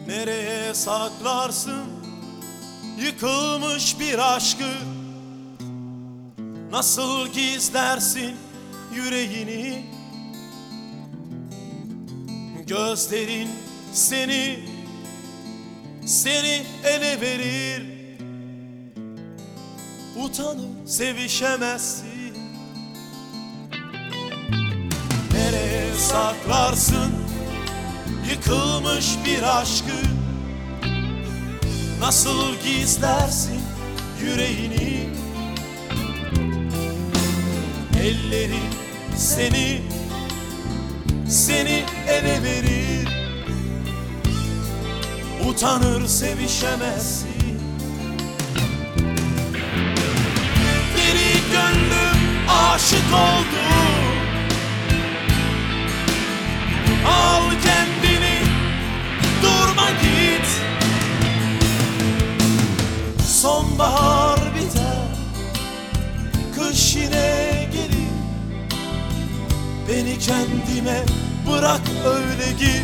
Nereye saklarsın yıkılmış bir aşkı? Nasıl gizlersin yüreğini? Gözlerin seni ele verir. Utanır sevişemezsin. Nereye saklarsın yıkılmış bir aşkı? Nasıl gizlersin yüreğini? Ellerin seni ele verir. Utanır sevişemezsin. Deli gönlüm aşık oldu. Al kendini, durma git. Sonbahar biter, kış yine gelir. Beni kendime bırak, öyle git.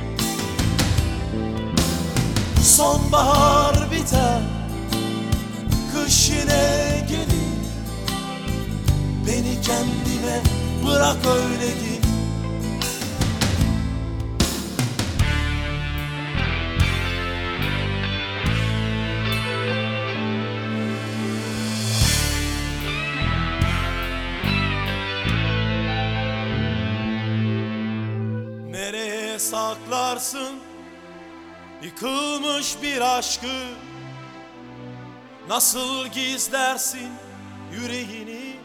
Sonbahar biter, kış yine gelir. Beni kendime bırak, öyle git. Nereye saklarsın yıkılmış bir aşkı? Nasıl gizlersin yüreğini?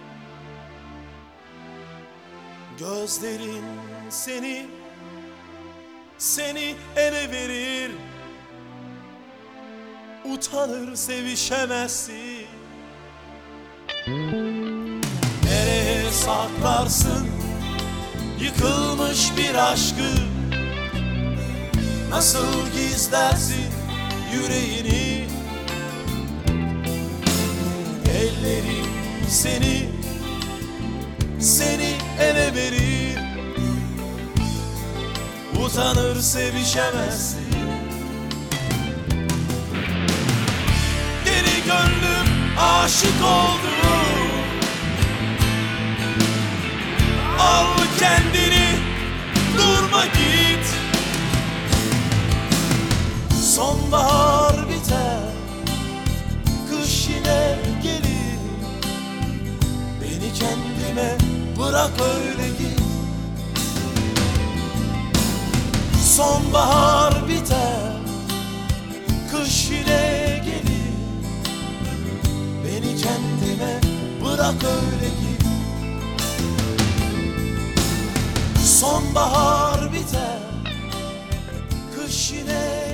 Gözlerin seni ele verir. Utanır sevişemezsin. Nereye saklarsın yıkılmış bir aşkı? Nasıl gizlersin yüreğini? Ellerim seni ele verir. Utanır sevişemezsin. Deli gönlüm aşık oldu. Al kendini, durma git. Sonbahar biter, kış yine gelir. Beni kendime bırak, öyle git. Sonbahar biter, kış yine gelir. Beni kendime bırak, öyle git. Sonbahar biter, kış yine